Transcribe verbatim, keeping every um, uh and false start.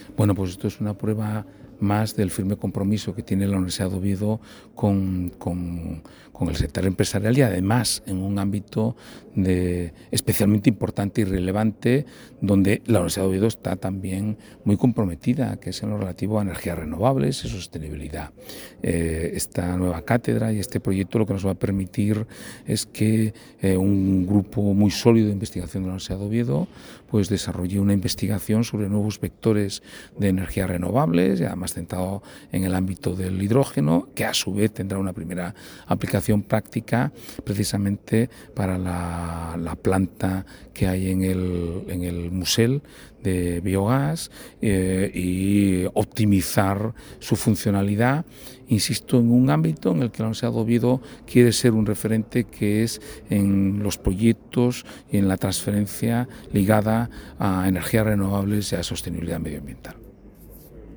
Bueno, pues esto es una prueba más del firme compromiso que tiene la Universidad de Oviedo con, con, con el sector empresarial y además en un ámbito de, especialmente importante y relevante donde la Universidad de Oviedo está también muy comprometida, que es en lo relativo a energías renovables y sostenibilidad. Eh, esta nueva cátedra y este proyecto lo que nos va a permitir es que eh, un grupo muy sólido de investigación de la Universidad de Oviedo pues desarrolle una investigación sobre nuevos vectores de energías renovables y además centrado en el ámbito del hidrógeno, que a su vez tendrá una primera aplicación práctica precisamente para la, la planta que hay en el, en el Musel de biogás eh, y optimizar su funcionalidad, insisto, en un ámbito en el que la Universidad de Oviedo quiere ser un referente, que es en los proyectos y en la transferencia ligada a energías renovables y a sostenibilidad medioambiental.